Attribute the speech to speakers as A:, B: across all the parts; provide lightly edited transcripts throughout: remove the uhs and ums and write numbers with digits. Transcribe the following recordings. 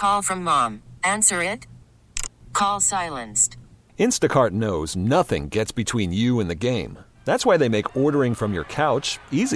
A: Call from mom. Answer it. Call silenced.
B: Instacart knows nothing gets between you and the game. That's why they make ordering from your couch easy.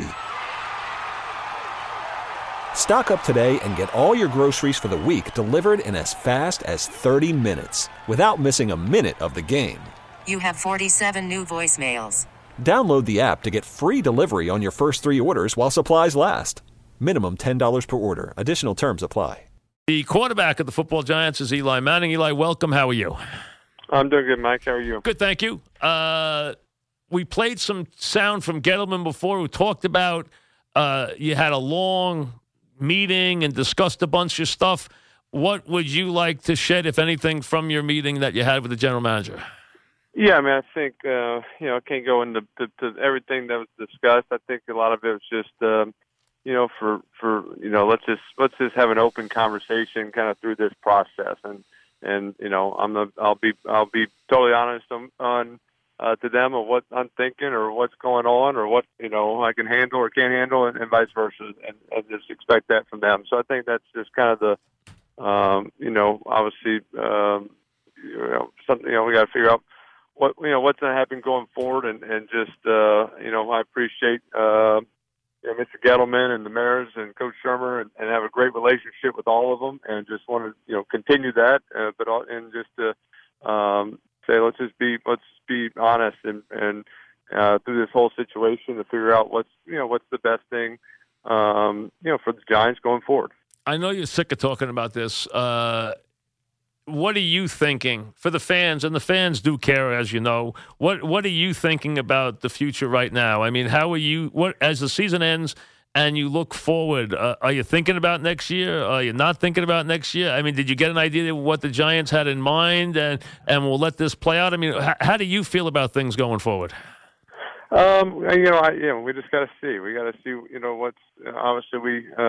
B: Stock up today and get all your groceries for the week delivered in as fast as 30 minutes without missing a minute of the game.
A: You have 47 new voicemails.
B: Download the app to get free delivery on your first 3 orders while supplies last. Minimum $10 per order. Additional terms apply.
C: The quarterback of the football Giants is Eli Manning. Eli, welcome. How are you?
D: I'm doing good, Mike. How are you?
C: Good, thank you. We played some sound from Gettleman before who talked about you had a long meeting and discussed a bunch of stuff. What would you like to shed, if anything, from your meeting that you had with the general manager?
D: Yeah, I mean, I think, I can't go into to everything that was discussed. I think a lot of it was just, let's just have an open conversation kind of through this process. And I'll be totally honest on to them of what I'm thinking or what's going on or what, I can handle or can't handle and vice versa. And just expect that from them. So I think that's just kind of the, obviously, something, we got to figure out what's going to happen going forward. And just, I appreciate, Mr. Gettleman and the Mariners and Coach Shermer and have a great relationship with all of them and just want to, continue that, and just to say, let's be honest and through this whole situation to figure out what's the best thing, for the Giants going forward.
C: I know you're sick of talking about this. What are you thinking for the fans? And the fans do care, as you know. What are you thinking about the future right now? I mean, how are you? As the season ends and you look forward, are you thinking about next year? Are you not thinking about next year? I mean, did you get an idea of what the Giants had in mind, and we'll let this play out? I mean, how do you feel about things going forward?
D: We just got to see. We got to see. What's obviously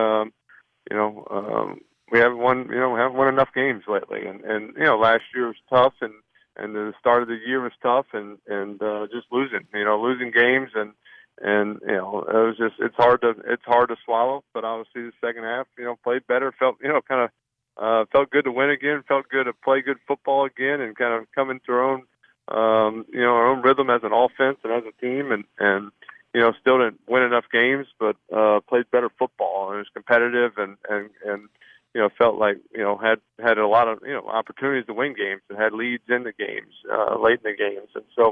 D: we haven't won enough games lately, and last year was tough, and the start of the year was tough, and just losing games, and it was just it's hard to swallow. But obviously the second half, played better, felt felt good to win again, felt good to play good football again, and kind of come into our own our own rhythm as an offense and as a team, and still didn't win enough games, but played better football, and it was competitive, and felt like, had a lot of, opportunities to win games and had leads in the games, late in the games. And so,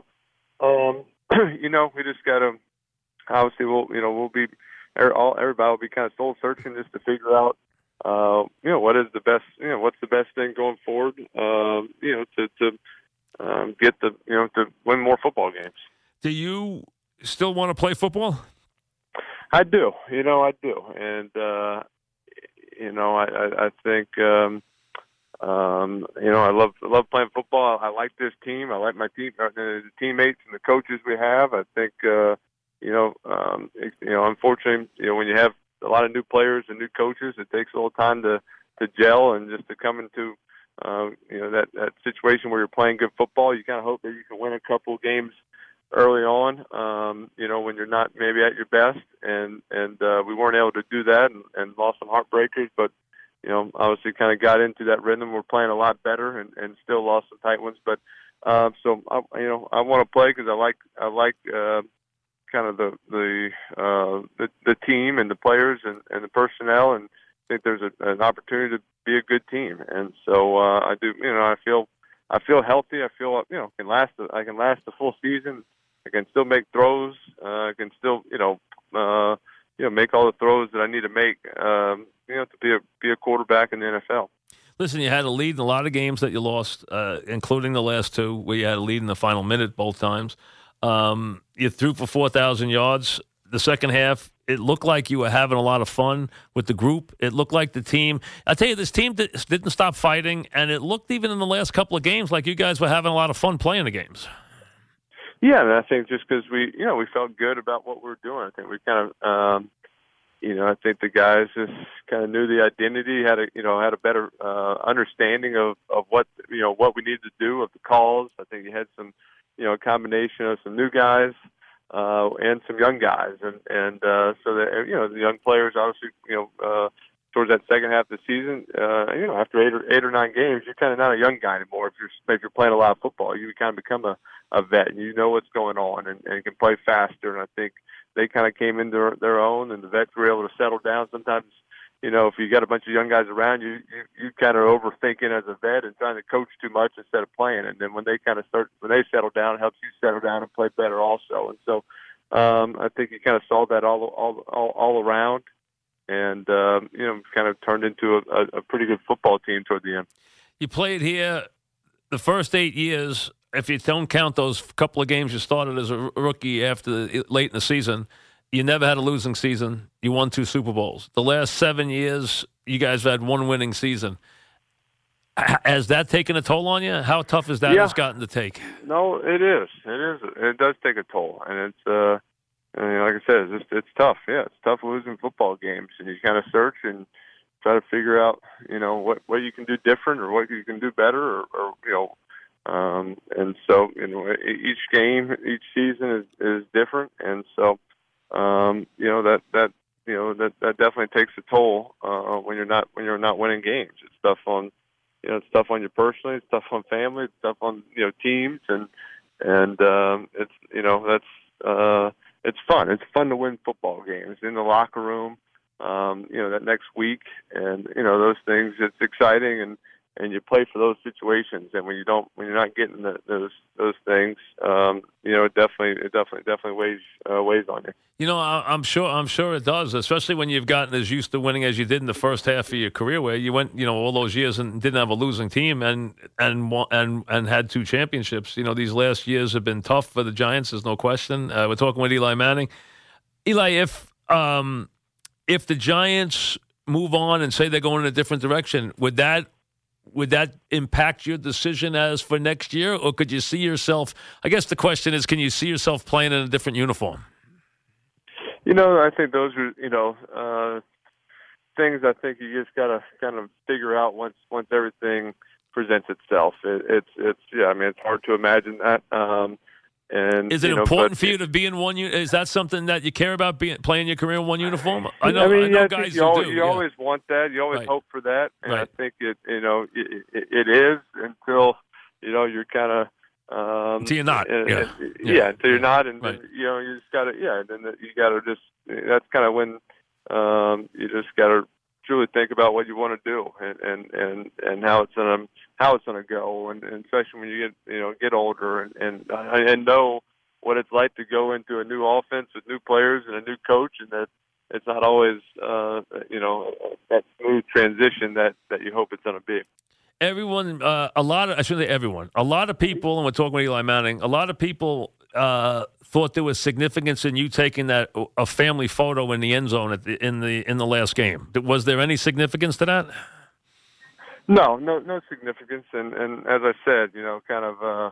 D: we just got to, obviously everybody will be kind of soul searching just to figure out, what is the best, what's the best thing going forward, to get to win more football games.
C: Do you still want to play football?
D: I do. I do. And, I think, I love playing football. I like this team. I like my team, the teammates and the coaches we have. I think, unfortunately, when you have a lot of new players and new coaches, it takes a little time to gel and just to come into, that situation where you're playing good football. You kind of hope that you can win a couple of games early on, when you're not maybe at your best, and we weren't able to do that and lost some heartbreakers, but obviously kind of got into that rhythm. We're playing a lot better and still lost some tight ones, but so I want to play because I like kind of the team and the players and the personnel, and I think there's an opportunity to be a good team, and so I do. I feel healthy. I feel I can last the full season. I can still make throws. I can still make all the throws that I need to make. To be a quarterback in the NFL.
C: Listen, you had a lead in a lot of games that you lost, including the last two where you had a lead in the final minute both times. You threw for 4,000 yards. The second half, it looked like you were having a lot of fun with the group. It looked like the team. I tell you, this team didn't stop fighting, and it looked even in the last couple of games like you guys were having a lot of fun playing the games.
D: Yeah, and I think just because we felt good about what we were doing. I think we kind of, I think the guys just kind of knew the identity, had a better understanding of what we needed to do, of the calls. I think you had some, a combination of some new guys and some young guys, and so that the young players obviously towards that second half of the season, after eight or nine games, you're kind of not a young guy anymore. If you're playing a lot of football, you kind of become a vet, and you know what's going on, and can play faster. And I think they kind of came into their own, and the vets were able to settle down. Sometimes, if you got a bunch of young guys around you, you kind of overthinking as a vet and trying to coach too much instead of playing. And then when they settle down, it helps you settle down and play better also. And so I think you kind of saw that all around, and kind of turned into a pretty good football team toward the end.
C: You played here the first 8 years. If you don't count those couple of games you started as a rookie late in the season, you never had a losing season. You won 2 Super Bowls. The last 7 years, you guys have had one winning season. Has that taken a toll on you? How tough has that has gotten to take?
D: No, it is. It does take a toll, and it's like I said, it's tough. Yeah, it's tough losing football games, and you kind of search and try to figure out, what you can do different or what you can do better, and so each game, each season is different, and so that definitely takes a toll when you're not winning games. It's tough on it's tough on you personally, it's tough on family, it's tough on teams, and it's it's fun. It's fun to win football games in the locker room, that next week, and those things. It's exciting, and you play for those situations. And when you're not getting those things, it definitely weighs on you.
C: I'm sure it does, especially when you've gotten as used to winning as you did in the first half of your career, where you went, all those years and didn't have a losing team and had 2 championships. These last years have been tough for the Giants. There's no question. We're talking with Eli Manning. Eli, if the Giants move on and say they're going in a different direction, would that impact your decision as for next year, or could you see yourself? I guess the question is, can you see yourself playing in a different uniform?
D: I think those are things. I think you just got to kind of figure out once everything presents itself. It's hard to imagine that. And
C: is it important for you to be in one? Is that something that you care about, playing your career in one uniform? I know guys
D: you always want that. You always hope for that, and I think it is until you're kind of
C: until you're not.
D: Until you're not, and then, you just gotta then you gotta just that's kind of when you just gotta truly think about what you want to do and how it's gonna go, and especially when you get older and know what it's like to go into a new offense with new players and a new coach, and that it's not always that smooth transition that you hope it's going to be.
C: Everyone, a lot of people, and we're talking with Eli Manning, a lot of people thought there was significance in you taking a family photo in the end zone in the last game. Was there any significance to that?
D: No significance, and as I said, kind of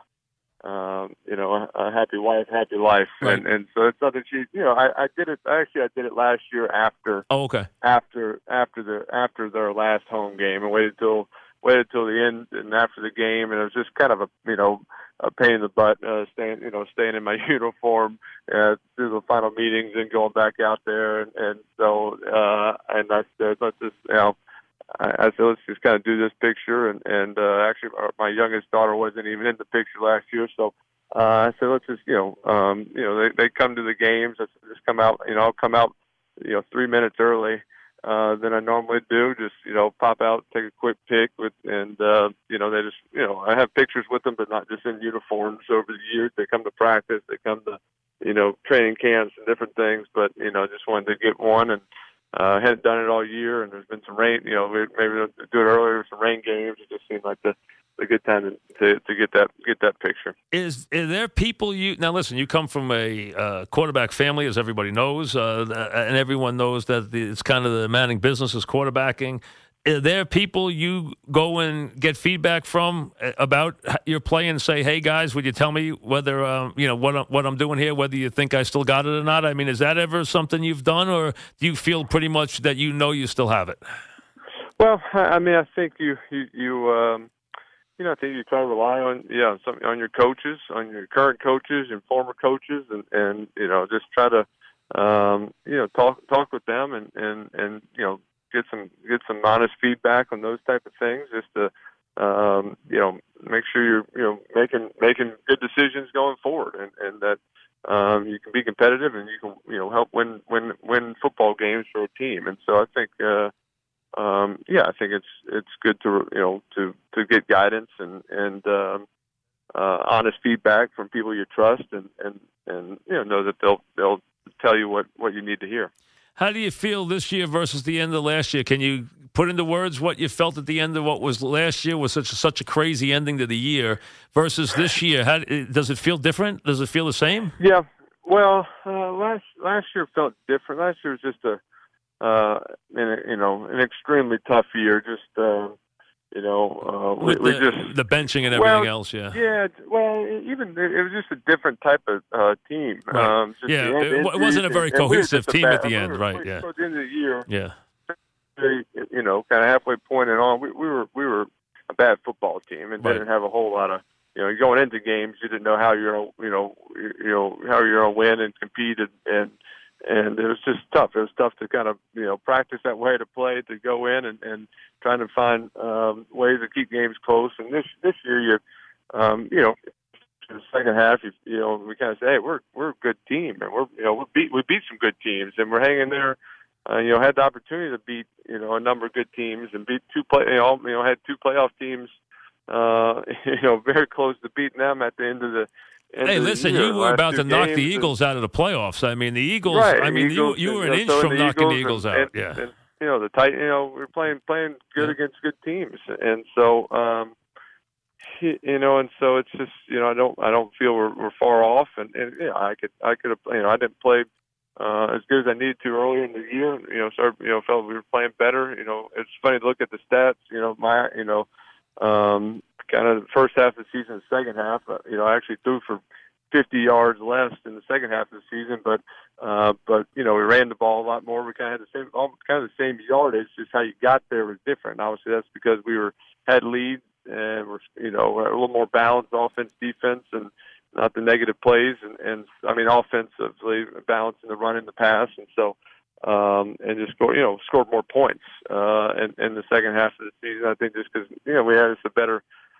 D: a happy wife, happy life, right. and so it's not that I did it. Actually, I did it last year after.
C: Oh, okay.
D: After their last home game, and waited till the end and after the game, and it was just kind of a pain in the butt staying in my uniform through the final meetings and going back out there, and so and I said, let's just I said, let's just kind of do this picture, and actually my youngest daughter wasn't even in the picture last year, so I said, let's just they come to the games, let's just come out, I'll come out 3 minutes early than I normally do, just pop out, take a quick pic with, and they just I have pictures with them, but not just in uniforms over the years. They come to practice, they come to training camps and different things, but just wanted to get one, and hadn't done it all year, and there's been some rain. Maybe do it earlier with some rain games. It just seemed like a good time to get that picture.
C: Is there people now? Listen, you come from a quarterback family, as everybody knows, and everyone knows that it's kind of the Manning business is quarterbacking. Are there people you go and get feedback from about your play and say, "Hey guys, would you tell me whether what I'm doing here, whether you think I still got it or not?" I mean, is that ever something you've done, or do you feel pretty much that you still have it?
D: Well, I mean, I think I think you try to rely on on your coaches, on your current coaches and former coaches, and just try to talk with them and get some honest feedback on those type of things, just to make sure you're making good decisions going forward, and that you can be competitive and you can help win football games for a team. And so I think I think it's good to get guidance and honest feedback from people you trust, and know that they'll tell you what you need to hear.
C: How do you feel this year versus the end of last year? Can you put into words what you felt at the end of what was last year was such a crazy ending to the year versus this year? Does it feel different? Does it feel the same?
D: Yeah. Well, last year felt different. Last year was just an extremely tough year. Just
C: with the benching and everything else. Yeah.
D: Yeah. Well, even it was just a different type of team.
C: Right. It wasn't a very cohesive team at the end, right? Yeah.
D: At the end of the year.
C: Yeah.
D: Kind of halfway point and on, we were a bad football team and didn't have a whole lot of. Going into games, you didn't know how you're how you're going to win and compete, and it was just tough. It was tough to kind of practice that way to play, to go in and trying to find ways to keep games close. And this year, in the second half, we kind of say, hey, we're a good team, and we beat some good teams, and we're hanging there. Had the opportunity to beat a number of good teams and beat had two playoff teams. Very close to beating them at the end of the.
C: Hey, listen, you were about to knock the Eagles out of the playoffs. I mean, the Eagles.
D: Right,
C: I mean,
D: Eagles,
C: you were an inch from knocking the Eagles out. Yeah.
D: And, the tight. We're playing good against good teams, and so and so it's just I don't feel we're far off, and I could have I didn't play as good as I needed to earlier in the year. Felt we were playing better. It's funny to look at the stats. Kind of the first half of the season, the second half, I actually threw for 50 yards less in the second half of the season, but we ran the ball a lot more. We kind of had the same yardage. Just how you got there was different. Obviously, that's because we had leads and we're a little more balanced offense, defense, and not the negative plays, and I mean offensively balancing the run and the pass, and so. And just scored more points in the second half of the season. I think just because we had a better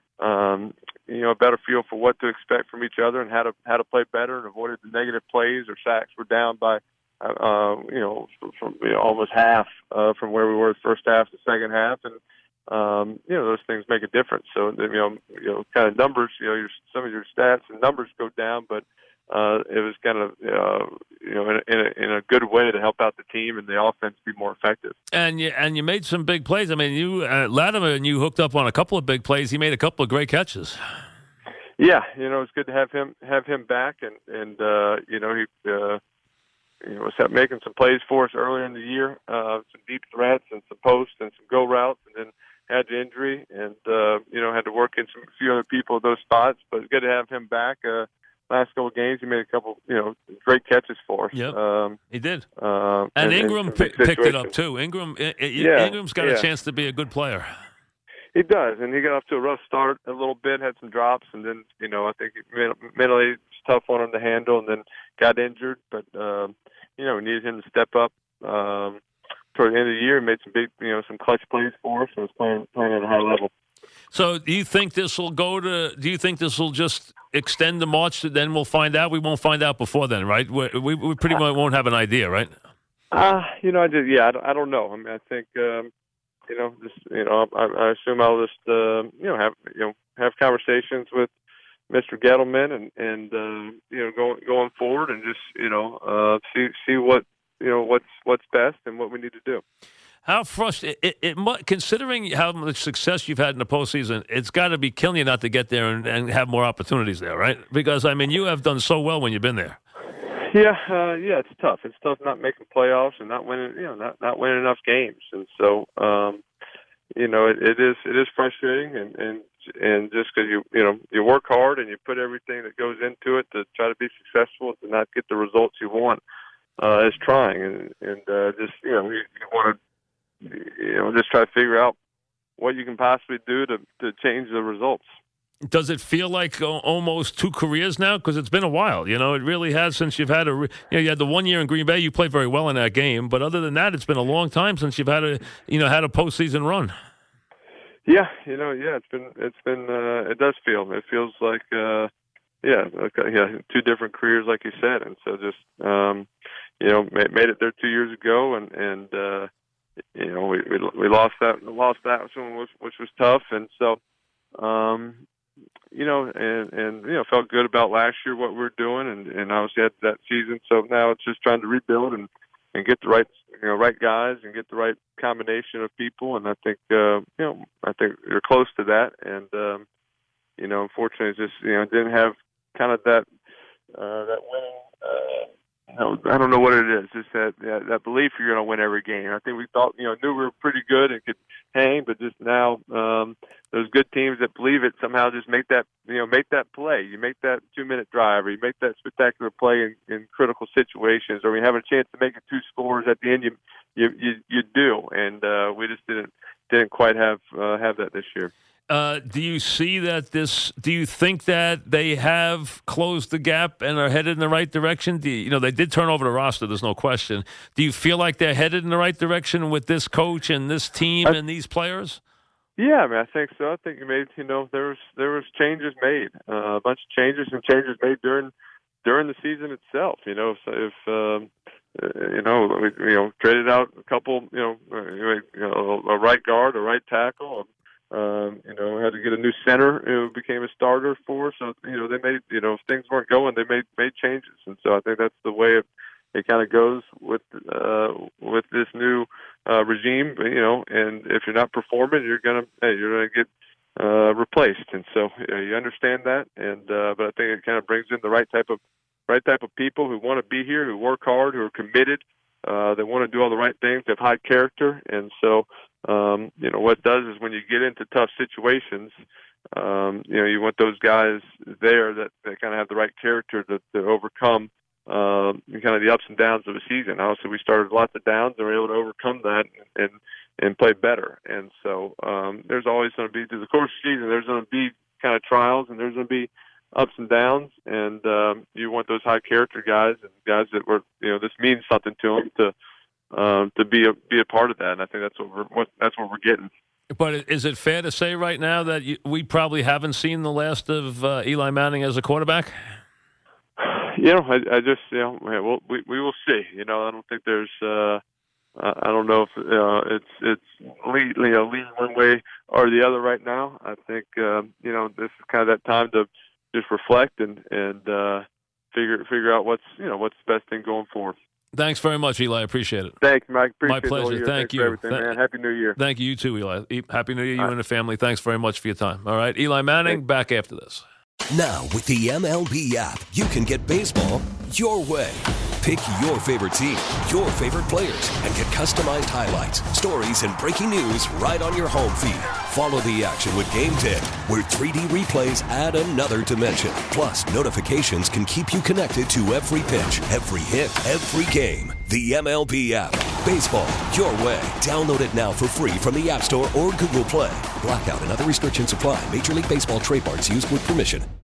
D: feel for what to expect from each other and how to play better and avoided the negative plays or sacks. We're down by from almost half from where we were the first half to the second half, and those things make a difference. So kind of numbers, some of your stats and numbers go down, but it was kind of, in a good way to help out the team and the offense be more effective. And
C: you made some big plays. I mean, Latimer and you hooked up on a couple of big plays. He made a couple of great catches.
D: Yeah, it's good to have him back, and he was making some plays for us earlier in the year, some deep threats and some posts and some go routes, and then had the injury and had to work in a few other people at those spots. But it's good to have him back. Last couple of games, he made a couple, great catches for us.
C: Yep, he did. And Ingram picked it up too. Ingram's got a chance to be a good player.
D: He does, and he got off to a rough start a little bit, had some drops, and then I think mentally it's tough on him to handle, and then got injured. But we needed him to step up toward the end of the year and made some big, some clutch plays for us. So was playing at a high level.
C: So do you think this will do you think this will just extend the March? Then we'll find out. We won't find out before then, right? We pretty much won't have an idea, right?
D: I don't know. I mean, I think, I assume I'll just, have conversations with Mr. Gettleman and going forward and just, see what's best and what we need to do.
C: How frustrating! Considering how much success you've had in the postseason, it's got to be killing you not to get there and have more opportunities there, right? Because I mean, you have done so well when you've been there.
D: Yeah, it's tough. It's tough not making playoffs and not winning, not winning enough games, and so, it is frustrating, and just because you work hard and you put everything that goes into it to try to be successful, to not get the results you want, is trying, and just you want to. Just try to figure out what you can possibly do to change the results.
C: Does it feel like almost 2 careers now? Because it's been a while. You know, it really has since you've had you had the 1 year in Green Bay. You played very well in that game, but other than that, it's been a long time since you've had a postseason run.
D: Yeah, it's been it does feel. It feels like 2 different careers, like you said, and so just made it there 2 years ago, and we lost that one, which was tough, and so. Felt good about last year, what we were doing, and obviously had that season. So now it's just trying to rebuild and get the right guys and get the right combination of people. And I think I think you're close to that. And unfortunately, it's just didn't have kind of that winning. I don't know what it is. Just that belief you're going to win every game. I think we thought, knew we were pretty good and could hang, but just now those good teams that believe it somehow just make that play. You make that 2-minute drive, or you make that spectacular play in critical situations, or you have a chance to make it 2 scores at the end. You do, and we just didn't quite have that this year.
C: Do you see that do you think that they have closed the gap and are headed in the right direction? They did turn over the roster, there's no question. Do you feel like they're headed in the right direction with this coach and this team and these players?
D: Yeah, I mean, I think so. I think there was changes made, a bunch of changes made during the season itself. We traded out a couple, a right guard, a right tackle. Had to get a new center who became a starter for us. So, they made, if things weren't going, they made changes. And so I think that's the way it kind of goes with this new regime, and if you're not performing, you're going to get replaced. And so you understand that. And, but I think it kind of brings in the right type of people who want to be here, who work hard, who are committed. They want to do all the right things, they have high character. And so, what it does is when you get into tough situations, you want those guys there that kind of have the right character to overcome kind of the ups and downs of a season. Obviously, we started lots of downs and were able to overcome that and play better. And so there's always going to be, through the course of the season, there's going to be kind of trials and there's going to be ups and downs. And you want those high character guys and guys that were, this means something to them to be a part of that, and I think that's what we're getting.
C: But is it fair to say right now that we probably haven't seen the last of Eli Manning as a quarterback?
D: I just we will see. I don't think there's. I don't know if it's leaning one way or the other right now. I think this is kind of that time to just reflect and figure out what's the best thing going forward.
C: Thanks very much, Eli. I appreciate it.
D: Thanks, Mike.
C: My pleasure. Thank you.
D: For everything, man. Happy New Year.
C: Thank you, too, Eli. Happy New Year, you and the family. Thanks very much for your time. All right, Eli Manning, back after this.
E: Now, with the MLB app, you can get baseball your way. Pick your favorite team, your favorite players, and get customized highlights, stories, and breaking news right on your home feed. Follow the action with Game Day, where 3D replays add another dimension. Plus, notifications can keep you connected to every pitch, every hit, every game. The MLB app. Baseball your way. Download it now for free from the App Store or Google Play. Blackout and other restrictions apply. Major League Baseball trademarks used with permission.